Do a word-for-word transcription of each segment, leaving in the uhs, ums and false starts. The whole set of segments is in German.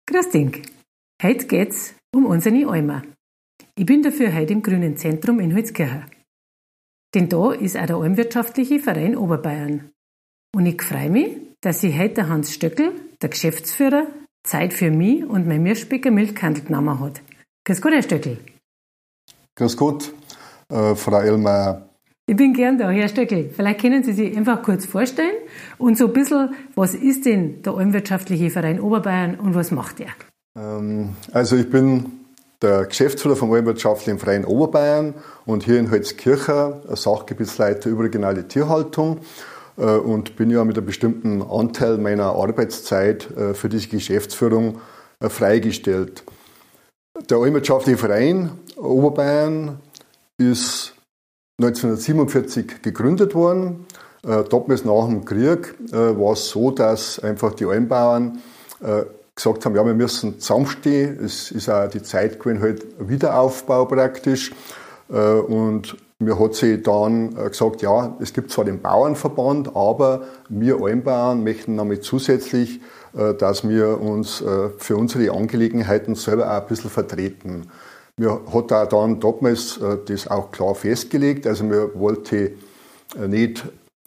Grüß Ding. Heute geht's um unsere Alma. Ich bin dafür heute im Grünen Zentrum in Holzkirchen. Denn da ist auch der Almwirtschaftliche Verein Oberbayern. Und ich freue mich, dass sich heute der Hans Stöckl, der Geschäftsführer, Zeit für mich und mein Mirschbecker Milchkandel genommen hat. Grüß Gott, Herr Stöckl. Grüß Gott, äh, Frau Ellmeier. Ich bin gern da, Herr Stöckl. Vielleicht können Sie sich einfach kurz vorstellen und so ein bisschen, was ist denn der Almwirtschaftliche Verein Oberbayern und was macht er? Ähm, also ich bin der Geschäftsführer vom Almwirtschaftlichen Verein Oberbayern und hier in Holzkirchen Sachgebietsleiter überregionale Tierhaltung äh, und bin ja mit einem bestimmten Anteil meiner Arbeitszeit äh, für diese Geschäftsführung äh, freigestellt. Der Almwirtschaftliche Verein Oberbayern ist neunzehnhundertsiebenundvierzig gegründet worden. Äh, damals nach dem Krieg äh, war es so, dass einfach die Almbauern äh, gesagt haben, ja, wir müssen zusammenstehen. Es ist auch die Zeit gewesen, halt Wiederaufbau praktisch. Äh, und mir hat sie dann äh, gesagt, ja, es gibt zwar den Bauernverband, aber wir Almbauern möchten damit zusätzlich, äh, dass wir uns äh, für unsere Angelegenheiten selber auch ein bisschen vertreten. Mir hat auch dann damals äh, das auch klar festgelegt. Also mir wollte äh, nicht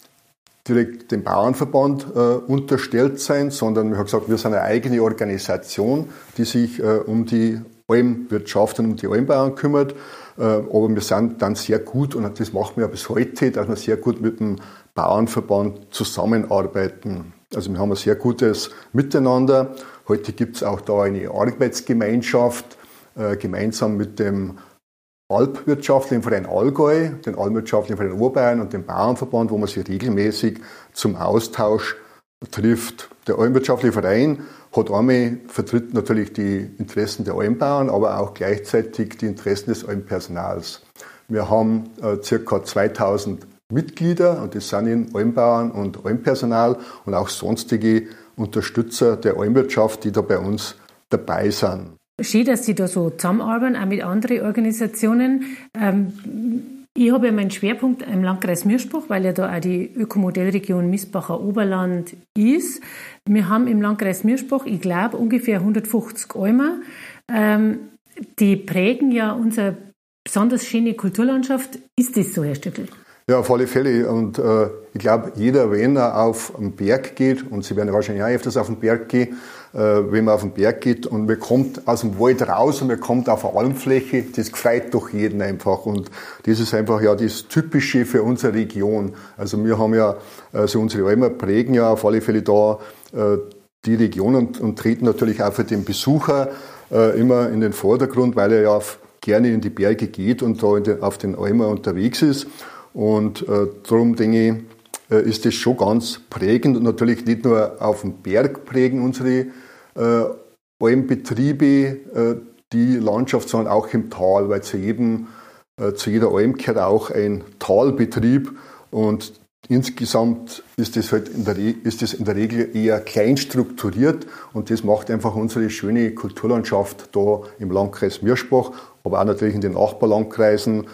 direkt dem Bauernverband äh, unterstellt sein, sondern wir haben gesagt, wir sind eine eigene Organisation, die sich äh, um die Almwirtschaft und um die Almbauern kümmert. Äh, aber wir sind dann sehr gut, und das machen wir bis heute, dass wir sehr gut mit dem Bauernverband zusammenarbeiten. Also wir haben ein sehr gutes Miteinander. Heute gibt es auch da eine Arbeitsgemeinschaft, äh, gemeinsam mit dem Alpwirtschaftlichen Verein Allgäu, den Almwirtschaftlichen Verein Oberbayern und dem Bauernverband, wo man sich regelmäßig zum Austausch trifft. Der Almwirtschaftliche Verein hat einmal vertritt natürlich die Interessen der Almbauern, aber auch gleichzeitig die Interessen des Almpersonals. Wir haben äh, ca. zweitausend Mitglieder, und das sind in Almbauern und Almpersonal und auch sonstige Unterstützer der Almwirtschaft, die da bei uns dabei sind. Schön, dass Sie da so zusammenarbeiten, auch mit anderen Organisationen. Ähm, ich habe ja meinen Schwerpunkt im Landkreis Mirschbach, weil ja da auch die Ökomodellregion Miesbacher Oberland ist. Wir haben im Landkreis Mirschbach, ich glaube, ungefähr hundertfünfzig Almer. Ähm, die prägen ja unsere besonders schöne Kulturlandschaft. Ist das so, Herr Stöckl? Ja, auf alle Fälle. Und äh, ich glaube, jeder, wenn er auf den Berg geht, und Sie werden ja wahrscheinlich auch öfters auf den Berg gehen, äh, wenn man auf den Berg geht und man kommt aus dem Wald raus und man kommt auf eine Almfläche, das gefreut doch jeden einfach. Und das ist einfach ja das Typische für unsere Region. Also wir haben ja, also unsere Almer prägen ja auf alle Fälle da äh, die Region und, und treten natürlich auch für den Besucher äh, immer in den Vordergrund, weil er ja gerne in die Berge geht und da in den, auf den Almer unterwegs ist. Und äh, darum denke ich, äh, ist das schon ganz prägend, und natürlich nicht nur auf dem Berg prägen unsere äh, Almbetriebe äh, die Landschaft, sondern auch im Tal, weil zu jedem, äh, zu jeder Alm gehört auch ein Talbetrieb, und insgesamt ist das halt in der, Re- ist das in der Regel eher klein strukturiert, und das macht einfach unsere schöne Kulturlandschaft da im Landkreis Mirschbach, aber auch natürlich in den Nachbarlandkreisen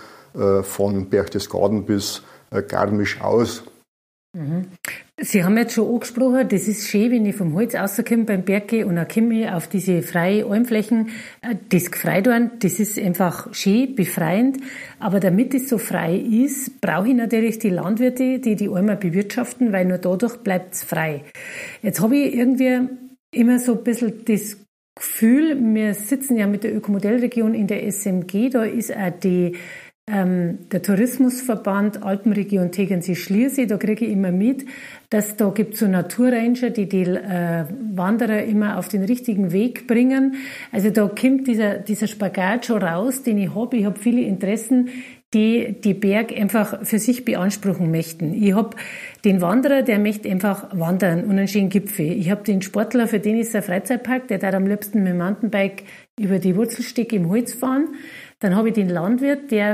von Berchtesgaden bis Garmisch aus. Mhm. Sie haben jetzt schon angesprochen, das ist schön, wenn ich vom Holz rauskomme beim Berg gehe und dann komme ich auf diese freien Almflächen, das gefreut werden, das ist einfach schön, befreiend, aber damit es so frei ist, brauche ich natürlich die Landwirte, die die Almer bewirtschaften, weil nur dadurch bleibt es frei. Jetzt habe ich irgendwie immer so ein bisschen das Gefühl, wir sitzen ja mit der Ökomodellregion in der S M G, da ist auch die Ähm, der Tourismusverband Alpenregion Tegernsee-Schliersee, da kriege ich immer mit, dass da gibt es so Naturranger, die die äh, Wanderer immer auf den richtigen Weg bringen. Also da kommt dieser, dieser Spagat schon raus, den ich habe. Ich habe viele Interessen, die die Berg einfach für sich beanspruchen möchten. Ich habe den Wanderer, der möchte einfach wandern und einen schönen Gipfel. Ich habe den Sportler, für den ist ein Freizeitpark, der darf am liebsten mit dem Mountainbike über die Wurzelstecke im Holz fahren. Dann habe ich den Landwirt, der,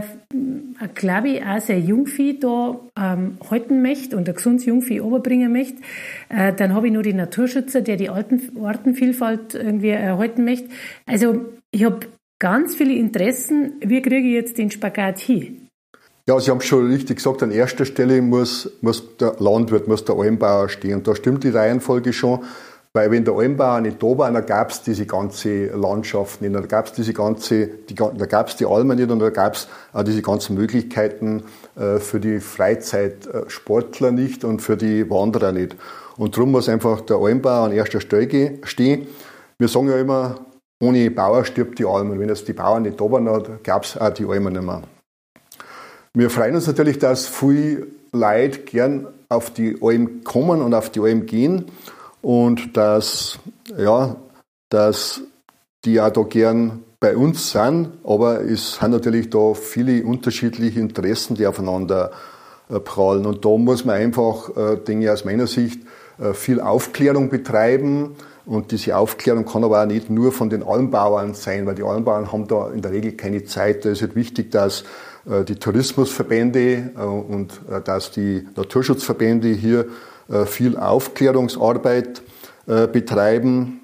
glaube ich, auch sein Jungvieh da ähm, halten möchte und ein gesundes Jungvieh überbringen möchte. Äh, dann habe ich noch den Naturschützer, der die Arten, Artenvielfalt irgendwie erhalten möchte. Also ich habe ganz viele Interessen. Wie kriege ich jetzt den Spagat hin? Ja, Sie haben schon richtig gesagt, an erster Stelle muss, muss der Landwirt, muss der Almbauer stehen. Und da stimmt die Reihenfolge schon. Weil wenn der Almbauer nicht da war, dann gab es diese ganze Landschaft nicht, dann gab es diese ganze, die, da gab es die Almen nicht und da gab es auch diese ganzen Möglichkeiten äh, für die Freizeitsportler nicht und für die Wanderer nicht. Und darum muss einfach der Almbauer an erster Stelle stehen. Wir sagen ja immer, ohne Bauer stirbt die Alm. Und wenn jetzt die Bauern nicht da waren, dann gab es auch die Almen nicht mehr. Wir freuen uns natürlich, dass viele Leute gern auf die Alm kommen und auf die Alm gehen. Und dass, ja, dass die auch da gern bei uns sind, aber es sind natürlich da viele unterschiedliche Interessen, die aufeinander äh, prallen. Und da muss man einfach, äh, denke ich aus meiner Sicht, äh, viel Aufklärung betreiben. Und diese Aufklärung kann aber auch nicht nur von den Almbauern sein, weil die Almbauern haben da in der Regel keine Zeit. Da ist halt wichtig, dass äh, die Tourismusverbände äh, und äh, dass die Naturschutzverbände hier viel Aufklärungsarbeit äh, betreiben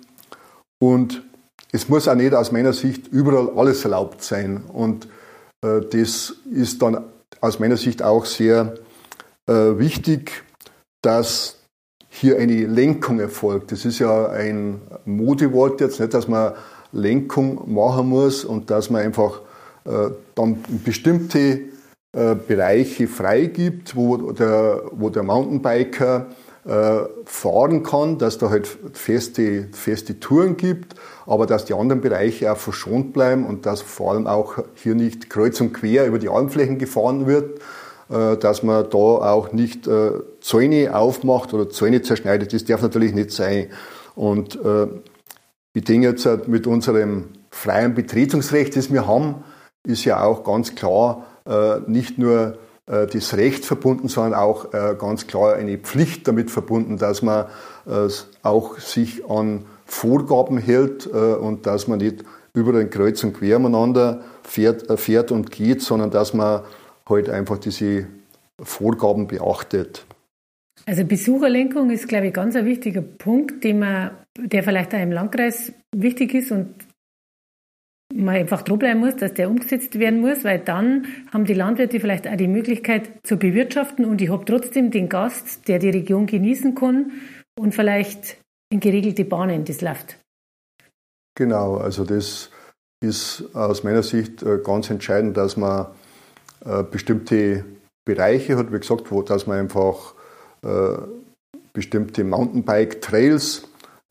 und es muss auch nicht aus meiner Sicht überall alles erlaubt sein und äh, das ist dann aus meiner Sicht auch sehr äh, wichtig, dass hier eine Lenkung erfolgt. Das ist ja ein Modewort jetzt, nicht, dass man Lenkung machen muss und dass man einfach äh, dann bestimmte Äh, Bereiche freigibt, wo der, wo der Mountainbiker äh, fahren kann, dass da halt feste, feste Touren gibt, aber dass die anderen Bereiche auch verschont bleiben und dass vor allem auch hier nicht kreuz und quer über die Almflächen gefahren wird, äh, dass man da auch nicht äh, Zäune aufmacht oder Zäune zerschneidet. Das darf natürlich nicht sein. Und äh, ich denke jetzt mit unserem freien Betretungsrecht, das wir haben, ist ja auch ganz klar, nicht nur das Recht verbunden, sondern auch ganz klar eine Pflicht damit verbunden, dass man auch sich an Vorgaben hält und dass man nicht über den Kreuz und Quer miteinander fährt, fährt und geht, sondern dass man halt einfach diese Vorgaben beachtet. Also Besucherlenkung ist, glaube ich, ganz ein wichtiger Punkt, den man, der vielleicht auch im Landkreis wichtig ist und man einfach dranbleiben muss, dass der umgesetzt werden muss, weil dann haben die Landwirte vielleicht auch die Möglichkeit zu bewirtschaften und ich habe trotzdem den Gast, der die Region genießen kann und vielleicht in geregelte Bahnen das läuft. Genau, also das ist aus meiner Sicht ganz entscheidend, dass man bestimmte Bereiche hat, wie gesagt, wo dass man einfach bestimmte Mountainbike-Trails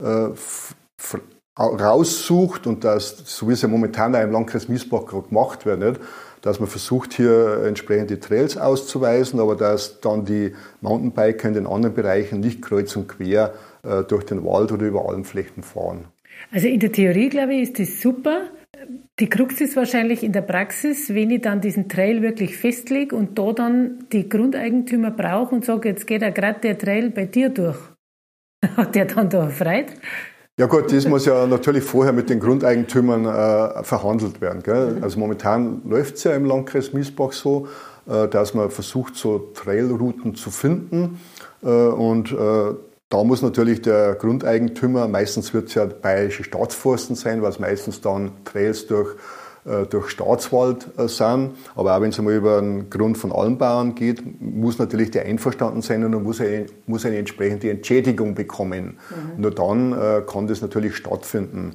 raussucht und das, so wie es ja momentan auch im Landkreis Miesbach gerade gemacht wird, nicht? Dass man versucht, hier entsprechende Trails auszuweisen, aber dass dann die Mountainbiker in den anderen Bereichen nicht kreuz und quer äh, durch den Wald oder über Almflächen fahren. Also in der Theorie, glaube ich, ist das super. Die Krux ist wahrscheinlich in der Praxis, wenn ich dann diesen Trail wirklich festlege und da dann die Grundeigentümer brauche und sage, jetzt geht ja gerade der Trail bei dir durch. Hat der dann da Freude? Ja gut, das muss ja natürlich vorher mit den Grundeigentümern äh, verhandelt werden. Gell? Also momentan läuft es ja im Landkreis Miesbach so, äh, dass man versucht, so Trailrouten zu finden. Äh, und äh, da muss natürlich der Grundeigentümer, meistens wird es ja Bayerische Staatsforsten sein, weil es meistens dann Trails durch durch Staatswald sind. Aber auch wenn es einmal über einen Grund von Almbauern geht, muss natürlich der einverstanden sein und muss eine, muss eine entsprechende Entschädigung bekommen. Mhm. Nur dann äh, kann das natürlich stattfinden.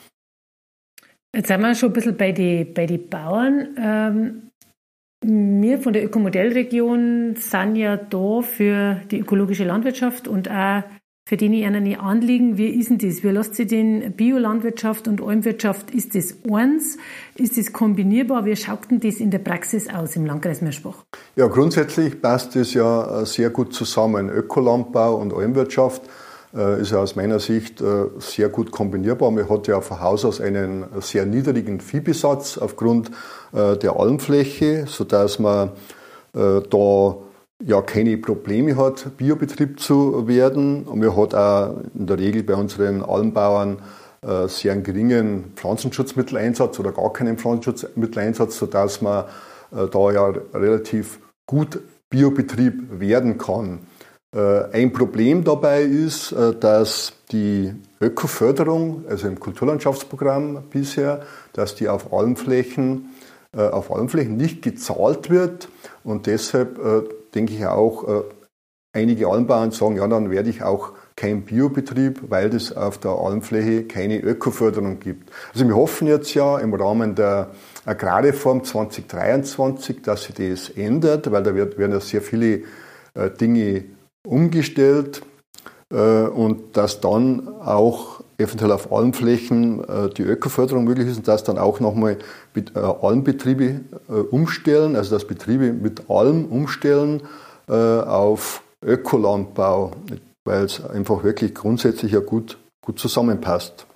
Jetzt sind wir schon ein bisschen bei den bei die Bauern. Ähm, wir von der Ökomodellregion sind ja da für die ökologische Landwirtschaft und auch für die ich Ihnen anliegen, wie ist denn das? Wie lässt sich denn Biolandwirtschaft und Almwirtschaft, ist das eins? Ist das kombinierbar? Wie schaut denn das in der Praxis aus im Landkreis Miesbach? Ja, grundsätzlich passt das ja sehr gut zusammen. Ökolandbau und Almwirtschaft äh, ist ja aus meiner Sicht äh, sehr gut kombinierbar. Man hat ja von Haus aus einen sehr niedrigen Viehbesatz aufgrund äh, der Almfläche, sodass man äh, da ja keine Probleme hat, Biobetrieb zu werden. Und wir hat auch in der Regel bei unseren Almbauern äh, sehr einen geringen Pflanzenschutzmitteleinsatz oder gar keinen Pflanzenschutzmitteleinsatz, sodass man äh, da ja relativ gut Biobetrieb werden kann. Äh, ein Problem dabei ist, äh, dass die Ökoförderung, also im Kulturlandschaftsprogramm bisher, dass die auf Almflächen, äh, auf Almflächen nicht gezahlt wird und deshalb äh, denke ich auch, äh, einige Almbauern sagen, ja, dann werde ich auch kein Biobetrieb, weil es auf der Almfläche keine Ökoförderung gibt. Also wir hoffen jetzt ja im Rahmen der Agrarreform zwanzig dreiundzwanzig, dass sich das ändert, weil da wird, werden ja sehr viele äh, Dinge umgestellt äh, und dass dann auch eventuell auf Almflächen äh, die Ökoförderung möglich ist und dass dann auch nochmal äh, Almbetriebe äh, umstellen, also dass Betriebe mit Alm umstellen äh, auf Ökolandbau, weil es einfach wirklich grundsätzlich ja gut, gut zusammenpasst.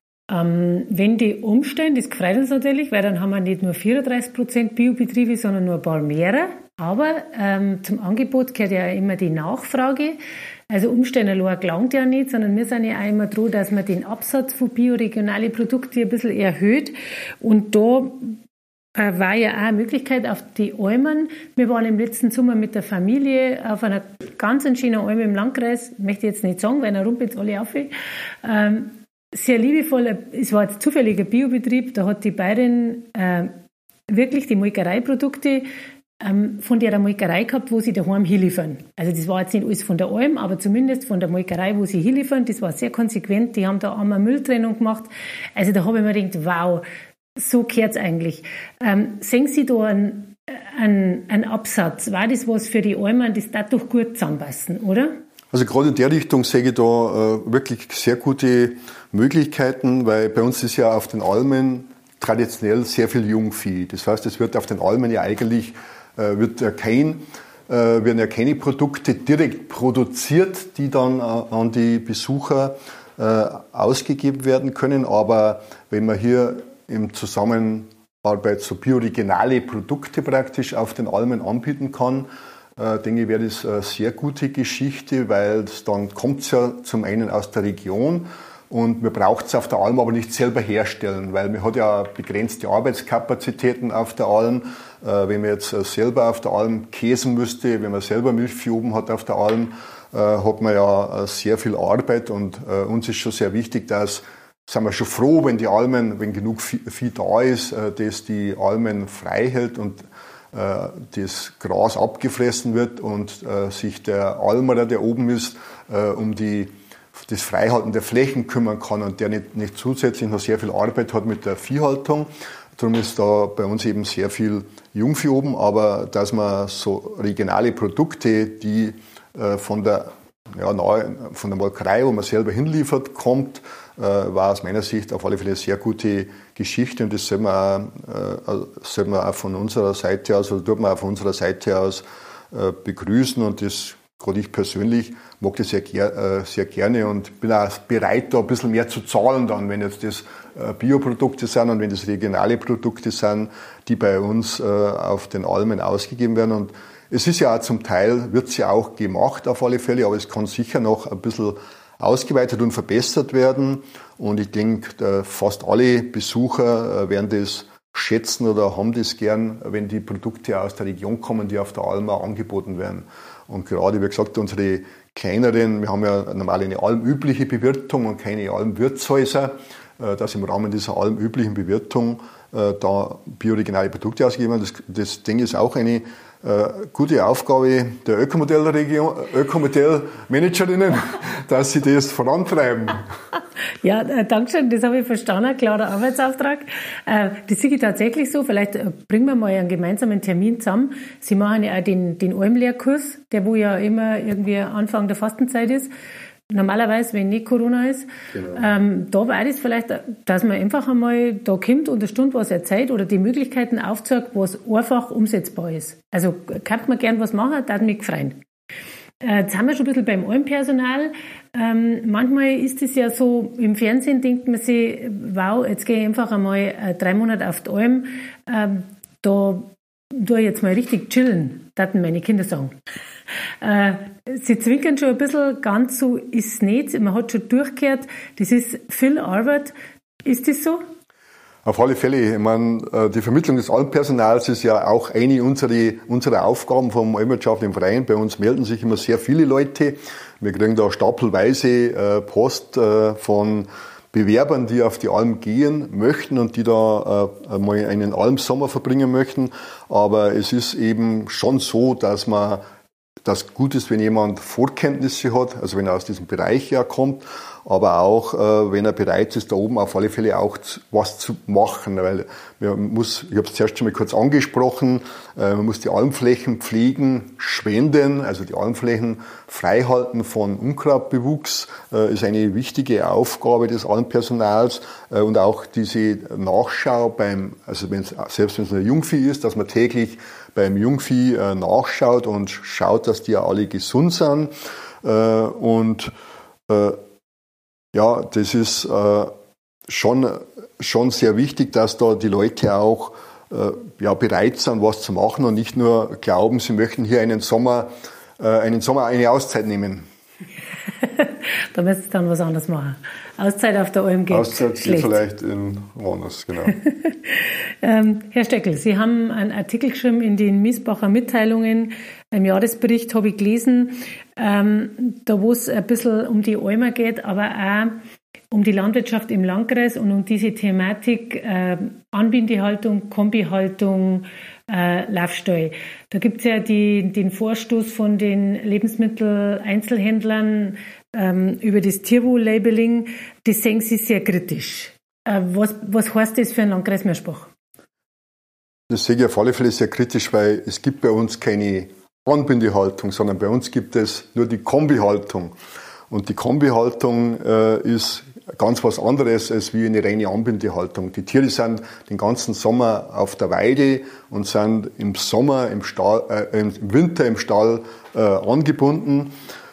Ähm, wenn die umstellen, das freut uns natürlich, weil dann haben wir nicht nur vierunddreißig Prozent Biobetriebe, sondern nur ein paar mehr. Aber ähm, zum Angebot gehört ja immer die Nachfrage. Also umstellen allein gelangt ja nicht, sondern wir sind ja auch immer dran, dass man den Absatz von bioregionalen Produkten ein bisschen erhöht. Und da äh, war ja auch eine Möglichkeit auf die Almen. Wir waren im letzten Sommer mit der Familie auf einer ganz schönen Alm im Landkreis, möchte ich jetzt nicht sagen, weil dann rumpelt jetzt alle auf. Ähm, sehr liebevoll, es war jetzt zufällig ein Biobetrieb, da hat die Bayerin äh, wirklich die Molkereiprodukte ähm, von der Molkerei gehabt, wo sie daheim hinliefern. Also das war jetzt nicht alles von der Alm, aber zumindest von der Molkerei, wo sie hinliefern, das war sehr konsequent, die haben da einmal Mülltrennung gemacht. Also da habe ich mir gedacht, wow, so gehört es eigentlich. Ähm, sehen Sie da einen, einen, einen Absatz? War das was für die Almen, das darf doch gut zusammenpassen, oder? Also gerade in der Richtung sehe ich da äh, wirklich sehr gute Möglichkeiten, weil bei uns ist ja auf den Almen traditionell sehr viel Jungvieh. Das heißt, es wird auf den Almen ja eigentlich äh, wird ja kein, äh, werden ja keine Produkte direkt produziert, die dann äh, an die Besucher äh, ausgegeben werden können. Aber wenn man hier im Zusammenarbeit so bioregionale Produkte praktisch auf den Almen anbieten kann, äh, denke ich, wäre das eine sehr gute Geschichte, weil es dann kommt es ja zum einen aus der Region und man braucht es auf der Alm aber nicht selber herstellen, weil man hat ja begrenzte Arbeitskapazitäten auf der Alm. Äh, wenn man jetzt selber auf der Alm käsen müsste, wenn man selber Milchvieh oben hat auf der Alm, äh, hat man ja sehr viel Arbeit und äh, uns ist schon sehr wichtig, dass sind wir schon froh, wenn die Almen, wenn genug Vieh da ist, dass die Almen frei hält und äh, das Gras abgefressen wird und äh, sich der Almerer, der oben ist, äh, um die, das Freihalten der Flächen kümmern kann und der nicht, nicht zusätzlich noch sehr viel Arbeit hat mit der Viehhaltung. Darum ist da bei uns eben sehr viel Jungvieh oben, aber dass man so regionale Produkte, die äh, von der Ja, nahe, von der Molkerei, wo man selber hinliefert, kommt, äh, war aus meiner Sicht auf alle Fälle eine sehr gute Geschichte und das soll man auch, äh, soll man auch von unserer Seite aus, oder tut man auch von unserer Seite aus äh, begrüßen und das, gerade ich persönlich, mag das sehr, äh, sehr gerne und bin auch bereit, da ein bisschen mehr zu zahlen dann, wenn jetzt das äh, Bioprodukte sind und wenn das regionale Produkte sind, die bei uns äh, auf den Almen ausgegeben werden und es ist ja auch zum Teil, wird es ja auch gemacht auf alle Fälle, aber es kann sicher noch ein bisschen ausgeweitet und verbessert werden. Und ich denke, fast alle Besucher werden das schätzen oder haben das gern, wenn die Produkte aus der Region kommen, die auf der Alm auch angeboten werden. Und gerade, wie gesagt, unsere kleineren, wir haben ja normal eine almübliche Bewirtung und keine Almwirtshäuser, dass im Rahmen dieser almüblichen Bewirtung da bioregionale Produkte ausgegeben werden. Das, das denke ich ist auch eine Äh, gute Aufgabe der Ökomodellregion, Ökomodellmanagerinnen, dass sie das vorantreiben. Ja, äh, danke schön, das habe ich verstanden, klarer Arbeitsauftrag. Äh, das sehe ich tatsächlich so, vielleicht äh, bringen wir mal einen gemeinsamen Termin zusammen. Sie machen ja auch den, den Almlehrkurs, der wo ja immer irgendwie Anfang der Fastenzeit ist. Normalerweise, wenn nicht Corona ist, genau. ähm, da war das vielleicht, dass man einfach einmal da kommt und eine Stunde was erzählt oder die Möglichkeiten aufzeigt, was einfach umsetzbar ist. Also kann man gern was machen, das hat mich gefreut. Äh, jetzt haben wir schon ein bisschen beim Almpersonal. Ähm, manchmal ist es ja so, im Fernsehen denkt man sich, wow, jetzt gehe ich einfach einmal äh, drei Monate auf die Alm, ähm, da tue ich jetzt mal richtig chillen, das meine Kinder sagen. Äh, sie zwinkern schon ein bisschen, ganz so ist es nicht. Man hat schon durchgehört, das ist viel Arbeit. Ist das so? Auf alle Fälle. Ich meine, die Vermittlung des Almpersonals ist ja auch eine unserer, unserer Aufgaben vom Almwirtschaftlichen Verein. Bei uns melden sich immer sehr viele Leute. Wir kriegen da stapelweise Post von Bewerbern, die auf die Alm gehen möchten und die da äh, mal einen Almsommer verbringen möchten. Aber es ist eben schon so, dass man das gut ist, wenn jemand Vorkenntnisse hat, also wenn er aus diesem Bereich ja kommt, aber auch, äh, wenn er bereit ist, da oben auf alle Fälle auch zu, was zu machen, weil man muss, ich habe es zuerst schon mal kurz angesprochen, äh, man muss die Almflächen pflegen, schwenden, also die Almflächen freihalten von Unkrautbewuchs, äh, ist eine wichtige Aufgabe des Almpersonals, äh, und auch diese Nachschau beim, also wenn's, selbst wenn es ein Jungvieh ist, dass man täglich beim Jungvieh äh, nachschaut und schaut, dass die ja alle gesund sind, äh, und äh, ja, das ist äh, schon, schon sehr wichtig, dass da die Leute auch äh, ja, bereit sind, was zu machen und nicht nur glauben, sie möchten hier einen Sommer, äh, einen Sommer eine Auszeit nehmen. Da müsst ihr dann was anderes machen. Auszeit auf der Alm geht Auszeit schlecht. geht vielleicht in woanders, genau. ähm, Herr Steckel, Sie haben einen Artikel geschrieben in den Miesbacher Mitteilungen, im Jahresbericht habe ich gelesen, ähm, da wo es ein bisschen um die Almer geht, aber auch um die Landwirtschaft im Landkreis und um diese Thematik äh, Anbindehaltung, Kombihaltung, äh, Laufstall. Da gibt es ja die, den Vorstoß von den Lebensmitteleinzelhändlern ähm, über das Tierwohl-Labeling. Das sehen Sie sehr kritisch. Äh, was, was heißt das für einen Landkreis Mörschbach? Das sehe ich auf alle Fälle sehr kritisch, weil es gibt bei uns keine Anbindehaltung, sondern bei uns gibt es nur die Kombihaltung. Und die Kombihaltung äh, ist ganz was anderes als wie eine reine Anbindehaltung. Die Tiere sind den ganzen Sommer auf der Weide und sind im Sommer, im, Stall, äh, im Winter im Stall äh, angebunden.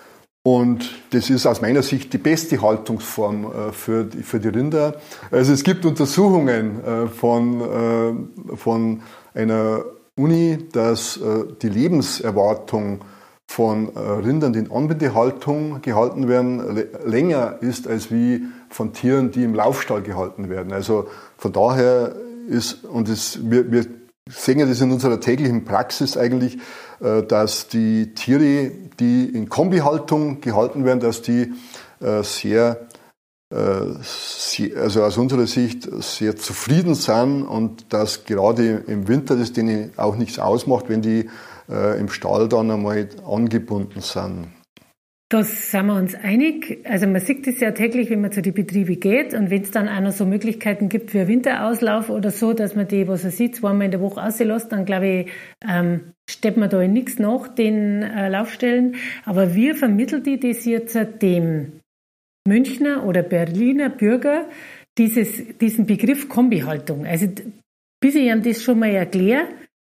Und das ist aus meiner Sicht die beste Haltungsform äh, für, die, für die Rinder. Also es gibt Untersuchungen äh, von, äh, von einer Uni, dass äh, die Lebenserwartung von äh, Rindern, die in Anbindehaltung gehalten werden, l- länger ist als wie von Tieren, die im Laufstall gehalten werden. Also von daher ist, und das, wir, wir sehen ja das in unserer täglichen Praxis eigentlich, äh, dass die Tiere, die in Kombihaltung gehalten werden, dass die äh, sehr, äh, sehr, also aus unserer Sicht sehr zufrieden sind und dass gerade im Winter das denen auch nichts ausmacht, wenn die äh, im Stall dann einmal angebunden sind. Da sind wir uns einig. Also man sieht das ja täglich, wenn man zu den Betrieben geht. Und wenn es dann auch noch so Möglichkeiten gibt wie ein Winterauslauf oder so, dass man die, was er sieht, zweimal in der Woche auslässt, dann glaube ich, ähm, steppt man da in nichts nach, den äh, Laufstellen. Aber wie vermittelt die das jetzt dem Münchner oder Berliner Bürger, dieses, diesen Begriff Kombihaltung? Also bis ich ihm das schon mal erkläre,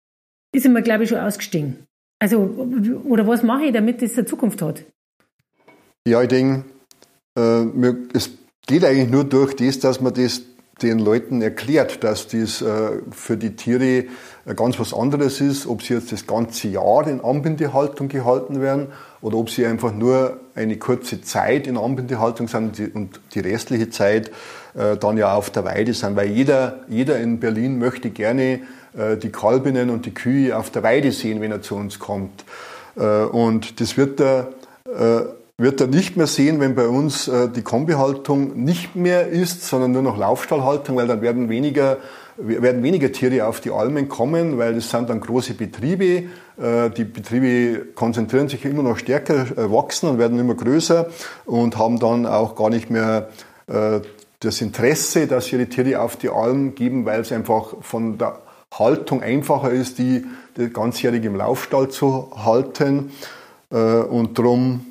ist er mir, glaube ich, schon ausgestiegen. Also, oder was mache ich, damit das eine Zukunft hat? Ja, ich denke, äh, es geht eigentlich nur durch das, dass man das den Leuten erklärt, dass das äh, für die Tiere äh, ganz was anderes ist, ob sie jetzt das ganze Jahr in Anbindehaltung gehalten werden oder ob sie einfach nur eine kurze Zeit in Anbindehaltung sind und die, und die restliche Zeit äh, dann ja auf der Weide sind, weil jeder, jeder in Berlin möchte gerne äh, die Kalbinnen und die Kühe auf der Weide sehen, wenn er zu uns kommt. Äh, und das wird er äh, wird er nicht mehr sehen, wenn bei uns äh, die Kombihaltung nicht mehr ist, sondern nur noch Laufstallhaltung, weil dann werden weniger, werden weniger Tiere auf die Almen kommen, weil das sind dann große Betriebe. Äh, die Betriebe konzentrieren sich immer noch stärker, äh, wachsen und werden immer größer und haben dann auch gar nicht mehr äh, das Interesse, dass sie ihre Tiere auf die Alm geben, weil es einfach von der Haltung einfacher ist, die, die ganzjährig im Laufstall zu halten. Äh, und darum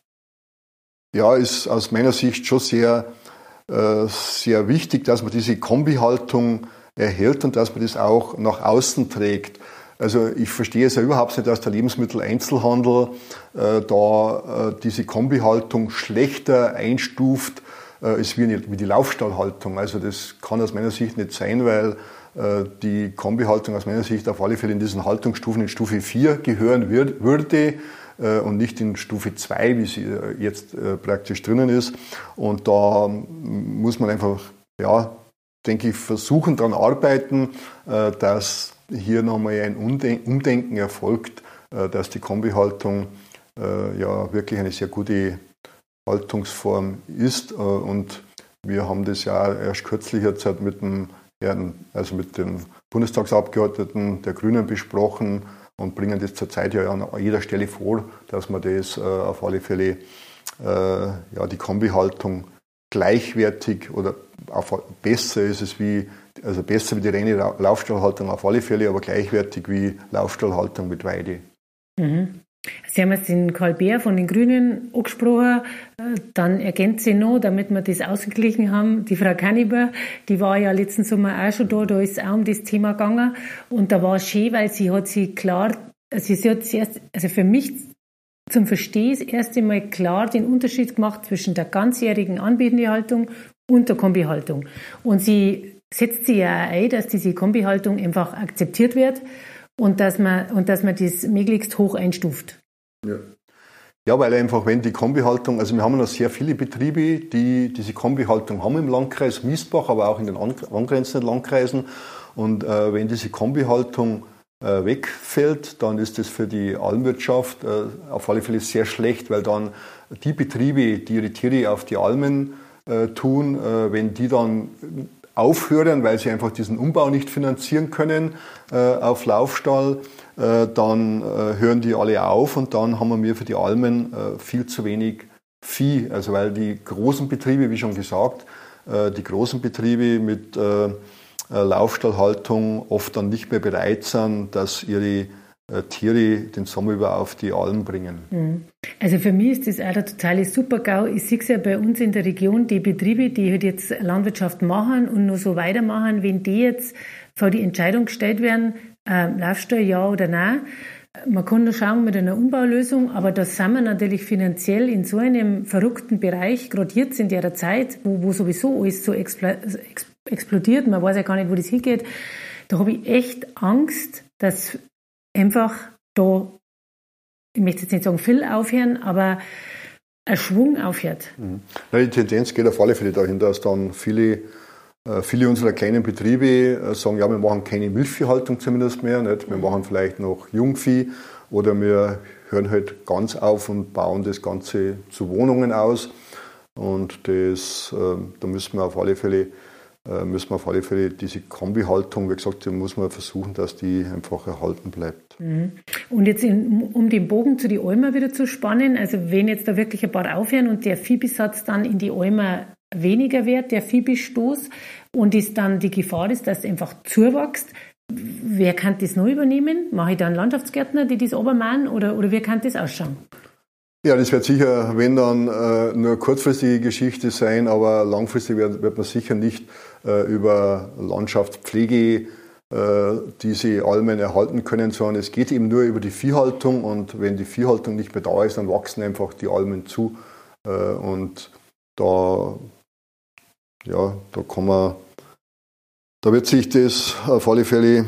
ja, ist aus meiner Sicht schon sehr, äh, sehr wichtig, dass man diese Kombihaltung erhält und dass man das auch nach außen trägt. Also ich verstehe es ja überhaupt nicht, dass der Lebensmitteleinzelhandel äh, da äh, diese Kombihaltung schlechter einstuft äh, ist wie, eine, wie die Laufstallhaltung. Also das kann aus meiner Sicht nicht sein, weil äh, die Kombihaltung aus meiner Sicht auf alle Fälle in diesen Haltungsstufen in Stufe vier gehören wird, würde. Und nicht in Stufe zwei, wie sie jetzt praktisch drinnen ist. Und da muss man einfach, ja, denke ich, versuchen, daran arbeiten, dass hier nochmal ein Umdenken erfolgt, dass die Kombihaltung ja wirklich eine sehr gute Haltungsform ist. Und wir haben das ja erst kürzlich jetzt mit dem Herrn, also mit dem Bundestagsabgeordneten der Grünen besprochen. und bringen das zurzeit ja an jeder Stelle vor, dass man das äh, auf alle Fälle, äh, ja, die Kombihaltung gleichwertig oder auf, besser ist es wie, also besser wie die reine Laufstallhaltung auf alle Fälle, aber gleichwertig wie Laufstallhaltung mit Weide. Mhm. Sie haben jetzt den Karl Beer von den Grünen angesprochen, dann ergänzt sie noch, damit wir das ausgeglichen haben, die Frau Kanniber, die war ja letzten Sommer auch schon da, da ist es auch um das Thema gegangen und da war es schön, weil sie hat sie klar, also sie hat zuerst, also für mich zum Verstehen das erste Mal klar den Unterschied gemacht zwischen der ganzjährigen Anbindehaltung und der Kombihaltung. Und sie setzt sich ja auch ein, dass diese Kombihaltung einfach akzeptiert wird und dass man, und dass man das möglichst hoch einstuft. Ja. Ja, weil einfach, wenn die Kombihaltung, also wir haben noch sehr viele Betriebe, die diese Kombihaltung haben im Landkreis Miesbach, aber auch in den angrenzenden Landkreisen. Und äh, wenn diese Kombihaltung äh, wegfällt, dann ist das für die Almwirtschaft äh, auf alle Fälle sehr schlecht, weil dann die Betriebe, die ihre Tiere auf die Almen äh, tun, äh, wenn die dann aufhören, weil sie einfach diesen Umbau nicht finanzieren können äh, auf Laufstall, äh, dann äh, hören die alle auf und dann haben wir für die Almen äh, viel zu wenig Vieh. Also weil die großen Betriebe, wie schon gesagt, äh, die großen Betriebe mit äh, Laufstallhaltung oft dann nicht mehr bereit sind, dass ihre äh, Tiere den Sommer über auf die Alm bringen. Also für mich ist das auch der totale Super-GAU. Ich sehe es ja bei uns in der Region, die Betriebe, die halt jetzt Landwirtschaft machen und nur so weitermachen, wenn die jetzt vor die Entscheidung gestellt werden, äh, Laufstall ja oder nein. Man kann nur schauen mit einer Umbaulösung, aber da sind wir natürlich finanziell in so einem verrückten Bereich, gerade jetzt in der Zeit, wo, wo sowieso alles so expl- explodiert, man weiß ja gar nicht, wo das hingeht, da habe ich echt Angst, dass einfach da, ich möchte jetzt nicht sagen viel aufhören, aber ein Schwung aufhört. Mhm. Die Tendenz geht auf alle Fälle dahin, dass dann viele, äh, viele unserer kleinen Betriebe äh, sagen, ja, wir machen keine Milchviehhaltung zumindest mehr, nicht? Wir machen vielleicht noch Jungvieh oder wir hören halt ganz auf und bauen das Ganze zu Wohnungen aus. Und das, äh, da müssen wir auf alle Fälle müssen wir auf alle Fälle diese Kombihaltung, wie gesagt, da muss man versuchen, dass die einfach erhalten bleibt. Und jetzt, in, um den Bogen zu den Almen wieder zu spannen, also wenn jetzt da wirklich ein paar aufhören und der Viehbesatz dann in die Almen weniger wird, der Viehbestoß, und ist dann die Gefahr ist, dass es einfach zuwächst, wer kann das noch übernehmen? Mache ich dann Landschaftsgärtner, die das runtermachen, oder, oder wie kann das ausschauen? Ja, das wird sicher, wenn dann, äh, nur kurzfristige Geschichte sein, aber langfristig wird, wird man sicher nicht äh, über Landschaftspflege äh, diese Almen erhalten können, sondern es geht eben nur über die Viehhaltung, und wenn die Viehhaltung nicht mehr da ist, dann wachsen einfach die Almen zu, äh, und da, ja, da kann man, da wird sich das auf alle Fälle,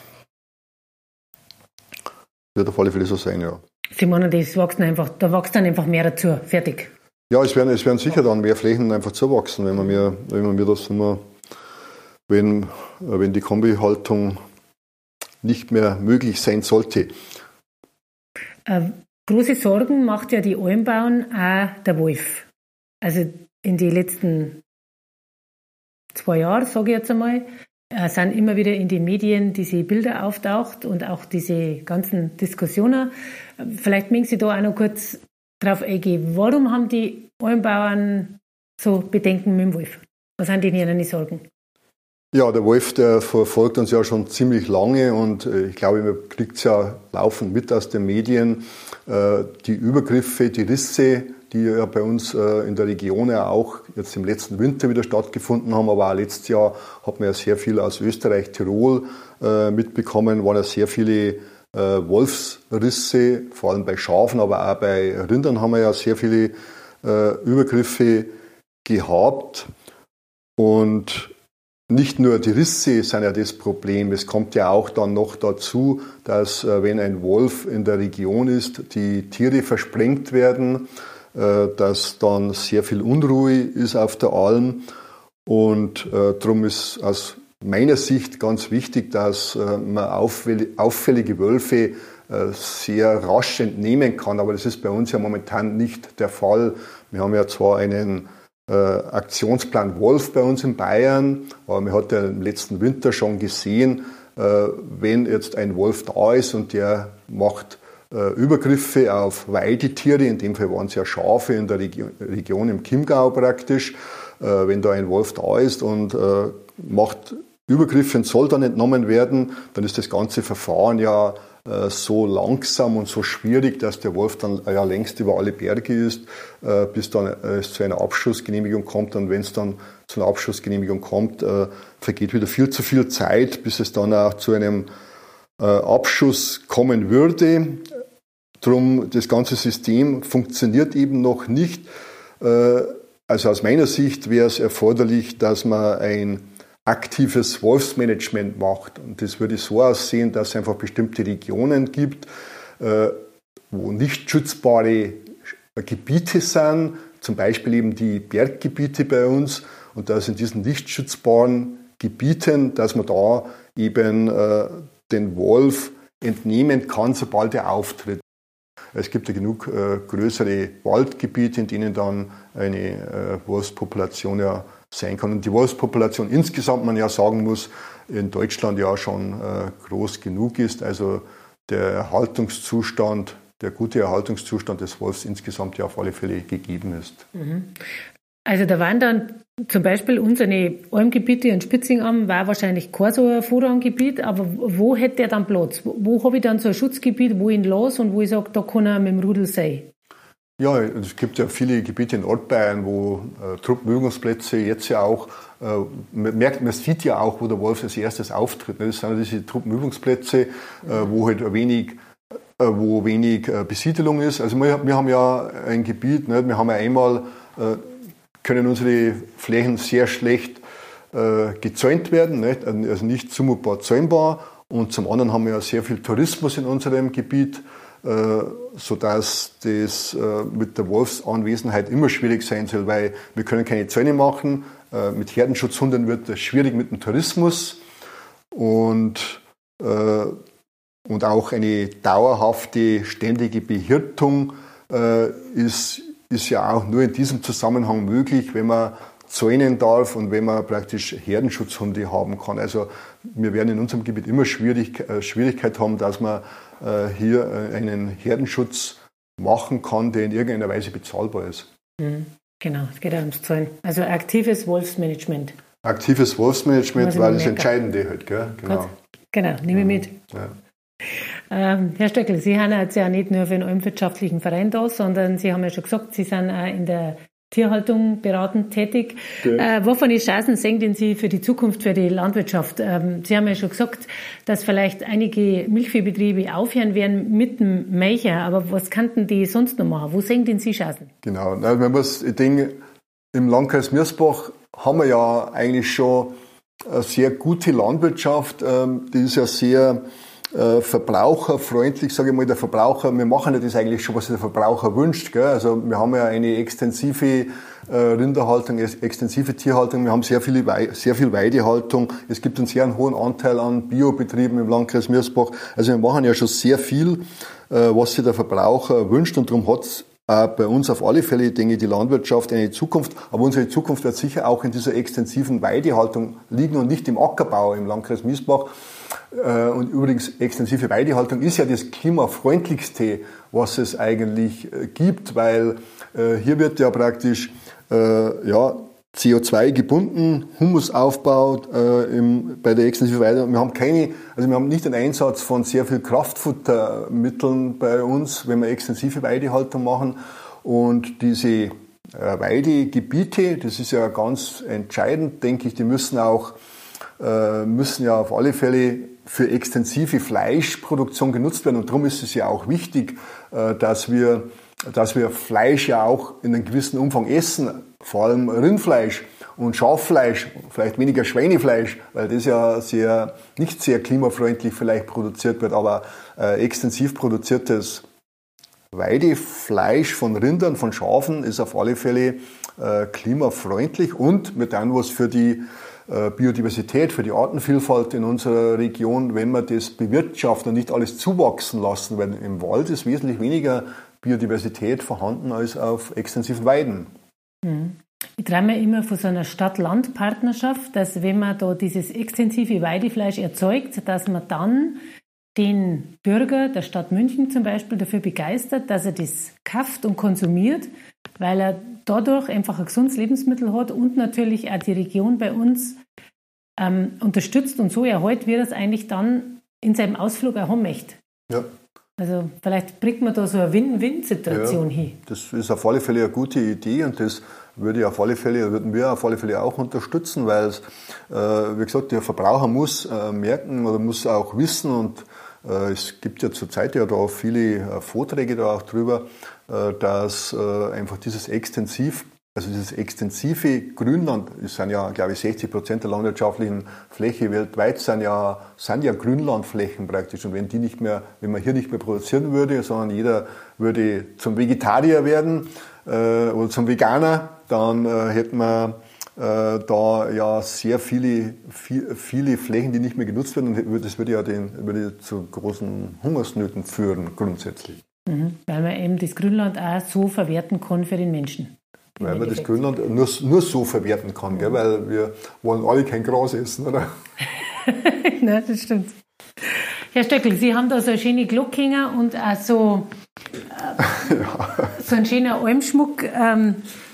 wird auf alle Fälle so sein, ja. Sie meinen, das wächst einfach, da wächst dann einfach mehr dazu. Fertig. Ja, es werden, es werden sicher dann mehr Flächen einfach zuwachsen, wenn man mir, wenn man mir das immer, wenn, wenn die Kombihaltung nicht mehr möglich sein sollte. Äh, große Sorgen macht ja die Almbauern auch der Wolf. Also in den letzten zwei Jahren, sage ich jetzt einmal, äh, sind immer wieder in den Medien diese Bilder auftaucht und auch diese ganzen Diskussionen. Vielleicht mögen Sie da auch noch kurz drauf eingehen. Warum haben die Almbauern so Bedenken mit dem Wolf? Was sind denn ihre Sorgen? Ja, der Wolf, der verfolgt uns ja schon ziemlich lange, und ich glaube, man kriegt es ja laufend mit aus den Medien. Die Übergriffe, die Risse, die ja bei uns in der Region ja auch jetzt im letzten Winter wieder stattgefunden haben, aber auch letztes Jahr hat man ja sehr viel aus Österreich, Tirol mitbekommen, waren ja sehr viele Wolfsrisse, vor allem bei Schafen, aber auch bei Rindern haben wir ja sehr viele Übergriffe gehabt. Und nicht nur die Risse sind ja das Problem, es kommt ja auch dann noch dazu, dass wenn ein Wolf in der Region ist, die Tiere versprengt werden, dass dann sehr viel Unruhe ist auf der Alm, und äh, darum ist aus meiner Sicht ganz wichtig, dass äh, man auffällige, auffällige Wölfe äh, sehr rasch entnehmen kann, aber das ist bei uns ja momentan nicht der Fall. Wir haben ja zwar einen äh, Aktionsplan Wolf bei uns in Bayern, aber man hat ja im letzten Winter schon gesehen, wenn jetzt ein Wolf da ist und der macht Übergriffe auf Weidetiere, in dem Fall waren es ja Schafe in der Region, Region im Chiemgau praktisch, wenn da ein Wolf da ist und macht Übergriffe und soll dann entnommen werden, dann ist das ganze Verfahren ja so langsam und so schwierig, dass der Wolf dann ja längst über alle Berge ist, bis dann es zu einer Abschussgenehmigung kommt. Und wenn es dann zu einer Abschussgenehmigung kommt, vergeht wieder viel zu viel Zeit, bis es dann auch zu einem Abschuss kommen würde. Drum, das ganze System funktioniert eben noch nicht. Also aus meiner Sicht wäre es erforderlich, dass man ein aktives Wolfsmanagement macht. Und das würde so aussehen, dass es einfach bestimmte Regionen gibt, wo nicht schützbare Gebiete sind, zum Beispiel eben die Berggebiete bei uns. Und dass in diesen nicht schützbaren Gebieten, dass man da eben den Wolf entnehmen kann, sobald er auftritt. Es gibt ja genug äh, größere Waldgebiete, in denen dann eine äh, Wolfspopulation ja sein kann. Und die Wolfspopulation insgesamt, man ja sagen muss, in Deutschland ja schon äh, groß genug ist. Also der Erhaltungszustand, der gute Erhaltungszustand des Wolfs insgesamt ja auf alle Fälle gegeben ist. Also da waren dann zum Beispiel unsere Almgebiete in Spitzingam war wahrscheinlich kein so ein Vorranggebiet, aber wo hätte der dann Platz? Wo, wo habe ich dann so ein Schutzgebiet, wo ich ihn lasse und wo ich sage, da kann er mit dem Rudel sein? Ja, es gibt ja viele Gebiete in Nordbayern, wo äh, Truppenübungsplätze jetzt ja auch, äh, man merkt, man sieht ja auch, wo der Wolf als erstes auftritt. Ne? Das sind ja diese Truppenübungsplätze, äh, wo halt wenig, äh, wo wenig äh, Besiedelung ist. Also wir, wir haben ja ein Gebiet, ne? Wir haben ja einmal, äh, können unsere Flächen sehr schlecht äh, gezäunt werden, nicht? Also nicht zumutbar zäunbar. Und zum anderen haben wir ja sehr viel Tourismus in unserem Gebiet, äh, sodass das äh, mit der Wolfsanwesenheit immer schwierig sein soll, weil wir können keine Zäune machen. Äh, mit Herdenschutzhunden wird es schwierig mit dem Tourismus und, äh, und auch eine dauerhafte, ständige Behirtung äh, ist ist ja auch nur in diesem Zusammenhang möglich, wenn man zäunen darf und wenn man praktisch Herdenschutzhunde haben kann. Also wir werden in unserem Gebiet immer schwierig, äh, Schwierigkeit haben, dass man äh, hier äh, einen Herdenschutz machen kann, der in irgendeiner Weise bezahlbar ist. Mhm. Genau, es geht ja ums Zäunen. Also aktives Wolfsmanagement. Aktives Wolfsmanagement war das Entscheidende halt, gell? Genau. Gut. Genau, nehme ich mit. Ja. Ähm, Herr Stöckl, Sie sind jetzt ja nicht nur für den almwirtschaftlichen Verein da, sondern Sie haben ja schon gesagt, Sie sind auch in der Tierhaltung beratend tätig. Ja. Äh, wovon Chancen sehen denn Sie für die Zukunft, für die Landwirtschaft? Ähm, Sie haben ja schon gesagt, dass vielleicht einige Milchviehbetriebe aufhören werden mit dem Melcher, aber was könnten die sonst noch machen? Wo sehen denn Sie Chancen? Genau, also man muss, ich denke, im Landkreis Mirsbach haben wir ja eigentlich schon eine sehr gute Landwirtschaft, ähm, die ist ja sehr Äh, verbraucherfreundlich, sage ich mal, der Verbraucher, wir machen ja das eigentlich schon, was der Verbraucher wünscht, gell? Also wir haben ja eine extensive äh, Rinderhaltung, extensive Tierhaltung, wir haben sehr, viele Wei- sehr viel Weidehaltung, es gibt einen sehr hohen Anteil an Biobetrieben im Landkreis Mirsbach, also wir machen ja schon sehr viel, äh, was sich der Verbraucher wünscht und darum hat es äh, bei uns auf alle Fälle, denke ich, die Landwirtschaft eine Zukunft, aber unsere Zukunft wird sicher auch in dieser extensiven Weidehaltung liegen und nicht im Ackerbau im Landkreis Mirsbach. Und übrigens, extensive Weidehaltung ist ja das klimafreundlichste, was es eigentlich gibt, weil äh, hier wird ja praktisch äh, ja, C O zwei gebunden, Humus aufbaut äh, im, bei der extensiven Weidehaltung. Wir haben keine, also wir haben nicht den Einsatz von sehr viel Kraftfuttermitteln bei uns, wenn wir extensive Weidehaltung machen. Und diese äh, Weidegebiete, das ist ja ganz entscheidend, denke ich, die müssen auch äh, müssen ja auf alle Fälle für extensive Fleischproduktion genutzt werden. Und darum ist es ja auch wichtig, äh, dass wir, dass wir Fleisch ja auch in einem gewissen Umfang essen, vor allem Rindfleisch und Schaffleisch, vielleicht weniger Schweinefleisch, weil das ja sehr, nicht sehr klimafreundlich vielleicht produziert wird, aber äh, extensiv produziertes Weidefleisch von Rindern, von Schafen ist auf alle Fälle äh, klimafreundlich und wird dann was für die Biodiversität, für die Artenvielfalt in unserer Region, wenn wir das bewirtschaften und nicht alles zuwachsen lassen, weil im Wald ist wesentlich weniger Biodiversität vorhanden als auf extensiven Weiden. ich träume immer von so einer Stadt-Land-Partnerschaft, dass wenn man da dieses extensive Weidefleisch erzeugt, dass man dann den Bürger der Stadt München zum Beispiel dafür begeistert, dass er das kauft und konsumiert, weil er dadurch einfach ein gesundes Lebensmittel hat und natürlich auch die Region bei uns ähm, unterstützt und so erhält, wie er es eigentlich dann in seinem Ausflug auch haben möchte. Ja. Also vielleicht bringt man da so eine Win-Win-Situation ja, hin. Das ist auf alle Fälle eine gute Idee und das würde ich auf alle Fälle, würden wir auf alle Fälle auch unterstützen, weil es, äh, wie gesagt, der Verbraucher muss äh, merken oder muss auch wissen und äh, es gibt ja zurzeit ja da viele äh, Vorträge da auch drüber, äh, dass äh, einfach dieses extensiv, also dieses extensive Grünland, es sind ja, glaube ich, sechzig Prozent der landwirtschaftlichen Fläche weltweit sind ja, sind ja Grünlandflächen praktisch. Und wenn die nicht mehr, wenn man hier nicht mehr produzieren würde, sondern jeder würde zum Vegetarier werden äh, oder zum Veganer, dann äh, hätten wir äh, da ja sehr viele, viel, viele Flächen, die nicht mehr genutzt werden. Und das würde ja den, würde zu großen Hungersnöten führen, grundsätzlich. Mhm, weil man eben das Grünland auch so verwerten kann für den Menschen. Weil man das Grünland nur, nur so verwerten kann, gell? Weil wir wollen alle kein Gras essen, oder? Nein, das stimmt. Herr Stöckl, Sie haben da so eine schöne Glocke und auch so, äh, ja. so einen schönen Almschmuck. Ähm,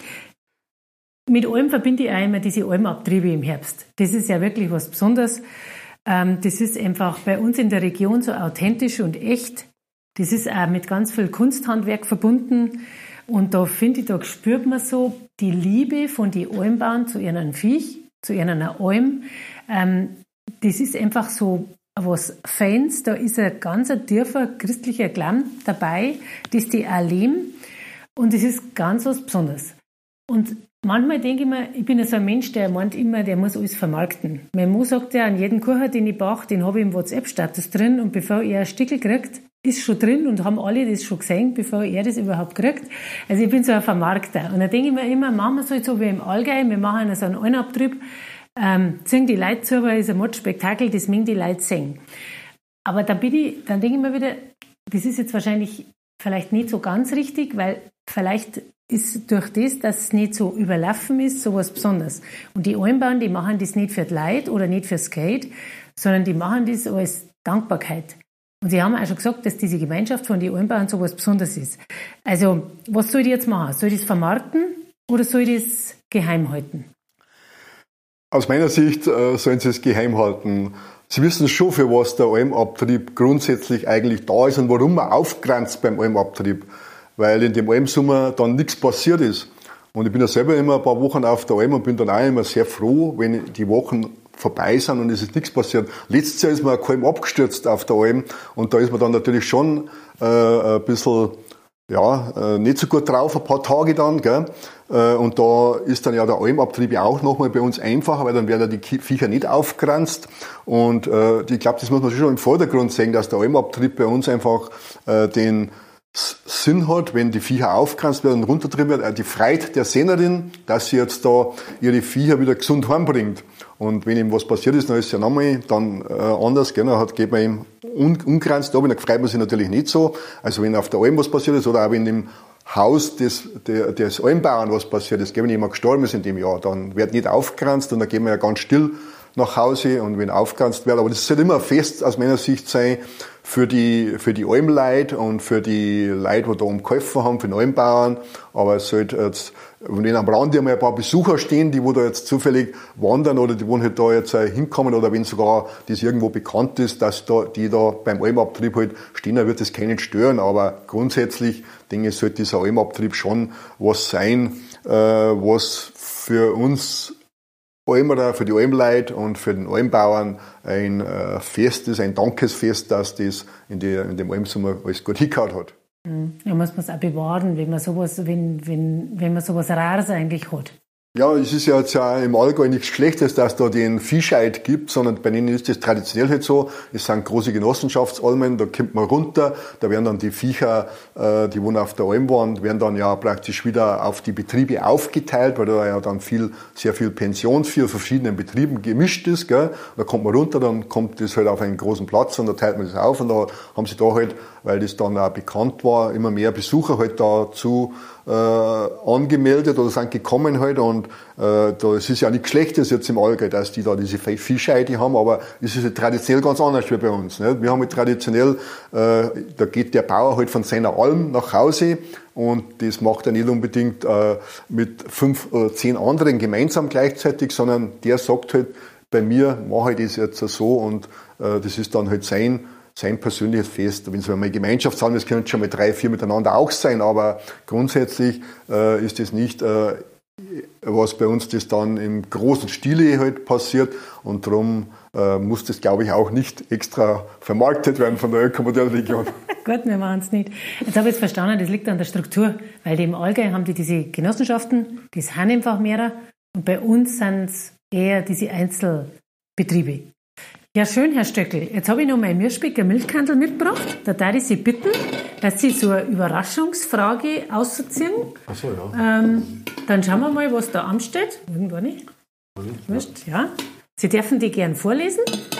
mit Alm verbinde ich auch immer diese Almabtriebe im Herbst. Das ist ja wirklich was Besonderes. Ähm, das ist einfach bei uns in der Region so authentisch und echt. Das ist auch mit ganz viel Kunsthandwerk verbunden. Und da finde ich, da spürt man so die Liebe von den Almbauern zu ihren Viech, zu ihren Alm. Ähm, das ist einfach so was Feins. Da ist ein ganz tiefer christlicher Glauben dabei, das die auch leben. Und das ist ganz was Besonderes. Und manchmal denke ich mir, ich bin ja so ein Mensch, der meint immer, der muss alles vermarkten. Mein Mann sagt ja, an jedem Kuchen, den ich backe, den habe ich im WhatsApp-Status drin. Und bevor er ein Stickel kriegt, ist schon drin und haben alle das schon gesehen, bevor er das überhaupt kriegt. Also ich bin so ein Vermarkter. Und da denke ich mir immer, machen wir es halt so wie im Allgäu, wir machen so einen Almabtrieb, ähm, ziehen die Leute zu, weil es ein Mordspektakel, das mögen die Leute sehen. Aber dann bin ich, dann denke ich mir wieder, das ist jetzt wahrscheinlich vielleicht nicht so ganz richtig, weil vielleicht ist durch das, dass es nicht so überlaufen ist, so was Besonderes. Und die Almbauern, die machen das nicht für die Leute oder nicht fürs Geld, sondern die machen das als Dankbarkeit. Und Sie haben auch schon gesagt, dass diese Gemeinschaft von den Almbauern so was Besonderes ist. Also, was soll ich jetzt machen? Soll ich das vermarkten oder soll ich das geheim halten? Aus meiner Sicht äh, sollen Sie es geheim halten. Sie wissen schon, für was der Almabtrieb grundsätzlich eigentlich da ist und warum man aufgrenzt beim Almabtrieb. Weil in dem Almsommer dann nichts passiert ist. Und ich bin ja selber immer ein paar Wochen auf der Alm und bin dann auch immer sehr froh, wenn die Wochen vorbei sind und es ist nichts passiert. Letztes Jahr ist mir ein Kalm abgestürzt auf der Alm und da ist man dann natürlich schon äh, ein bisschen ja, äh, nicht so gut drauf, ein paar Tage dann. Gell? Äh, und da ist dann ja der Almabtrieb ja auch nochmal bei uns einfacher, weil dann werden ja die Viecher nicht aufgegrenzt. Und äh, ich glaube, das muss man schon im Vordergrund sehen, dass der Almabtrieb bei uns einfach äh, den Sinn hat, wenn die Viecher aufgrenzt werden und runtertrieben werden, die Freude der Sennerin, dass sie jetzt da ihre Viecher wieder gesund heimbringt. Und wenn ihm was passiert ist, dann ist es ja nochmal dann äh, anders, gell? Dann hat, geht man ihm un, ungrenzt ab, dann freut man sich natürlich nicht so. Also wenn auf der Alm was passiert ist oder auch wenn im Haus des, der, des Almbauern was passiert ist, wenn jemand gestorben ist in dem Jahr, dann wird nicht aufgrenzt und dann gehen wir ja ganz still nach Hause und wenn aufgrenzt wird. Aber das soll immer ein Fest aus meiner Sicht sein für die, für die Almleute und für die Leute, die da umgeholfen haben, für den Almbauern. Aber es sollte jetzt, wenn am Rand einmal ein paar Besucher stehen, die wo da jetzt zufällig wandern oder die wo halt da jetzt hinkommen oder wenn sogar das irgendwo bekannt ist, dass da, die da beim Almabtrieb halt stehen, dann wird das keinen stören. Aber grundsätzlich, denke ich, sollte dieser Almabtrieb schon was sein, äh, was für uns Almerer, für die Almleute und für den Almbauern ein äh, Fest ist, ein Dankesfest, dass das in, die, in dem Almsommer alles gut hingehauen hat. Ja, muss man es auch bewahren, wenn man sowas, wenn, wenn, wenn man sowas Rares eigentlich hat. Ja, es ist ja jetzt ja im Allgäu nichts Schlechtes, dass da den Viehscheid gibt, sondern bei denen ist das traditionell halt so. Es sind große Genossenschaftsalmen, da kommt man runter, da werden dann die Viecher, äh, die wohnen auf der Alm waren, werden dann ja praktisch wieder auf die Betriebe aufgeteilt, weil da ja dann viel, sehr viel Pensionsvieh aus verschiedenen Betrieben gemischt ist, gell. Da kommt man runter, dann kommt das halt auf einen großen Platz und da teilt man das auf und da haben sie da halt, weil das dann auch bekannt war, immer mehr Besucher halt dazu äh, angemeldet oder sind gekommen halt und und äh, das ist ja nichts Schlechtes jetzt im Allgäu, dass die da diese Fischscheide haben, aber es ist ja traditionell ganz anders wie bei uns. Nicht? Wir haben halt traditionell, äh, da geht der Bauer halt von seiner Alm nach Hause und das macht er nicht unbedingt äh, mit fünf oder zehn anderen gemeinsam gleichzeitig, sondern der sagt halt, bei mir mache ich das jetzt so und äh, das ist dann halt sein sein persönliches Fest. Wenn es mal Gemeinschaftsalm ist, können es schon mal drei, vier miteinander auch sein, aber grundsätzlich äh, ist das nicht, äh, was bei uns das dann im großen Stile halt passiert und darum äh, muss das, glaube ich, auch nicht extra vermarktet werden von der Ökomodellegion. Gut, wir machen es nicht. Jetzt habe ich jetzt verstanden, das liegt an der Struktur, weil die im Allgäu haben die diese Genossenschaften, die sind einfach mehrere und bei uns sind es eher diese Einzelbetriebe. Ja, schön, Herr Stöckl. Jetzt habe ich noch mein Mürschbecker Milchkandel mitgebracht. Da darf ich Sie bitten, dass Sie so eine Überraschungsfrage ausziehen. Ach so, ja. Ähm, dann schauen wir mal, was da ansteht. Irgendwo nicht. Wurscht, ja. Sie dürfen die gern vorlesen.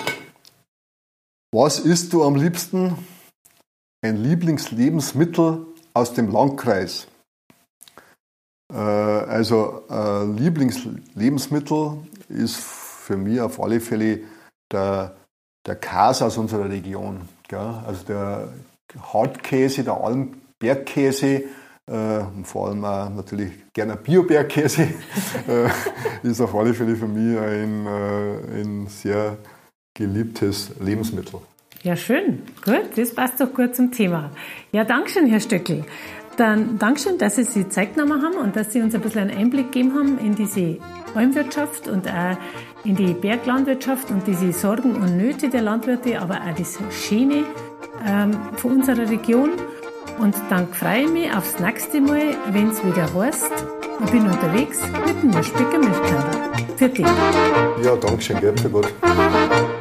Was isst du am liebsten? Ein Lieblingslebensmittel aus dem Landkreis. Äh, also äh, Lieblingslebensmittel ist für mich auf alle Fälle Der, der Käse aus unserer Region, gell? Also der Hartkäse, der Almbergkäse, äh, und vor allem auch natürlich gerne Bio-Bergkäse, äh, ist auf alle Fälle für mich ein, äh, ein sehr geliebtes Lebensmittel. Ja, schön. Gut, das passt doch gut zum Thema. Ja, Dankeschön, Herr Stöckl. Dann Dankeschön, dass Sie sich Zeit genommen haben und dass Sie uns ein bisschen einen Einblick gegeben haben in diese Almwirtschaft und auch in die Berglandwirtschaft und diese Sorgen und Nöte der Landwirte, aber auch das Schöne ähm, von unserer Region. Und dann freue ich mich aufs nächste Mal, wenn es wieder heißt, ich bin unterwegs mit dem Mürschbecker Milchkandel. Für dich. Ja, danke schön, gell, für Gott.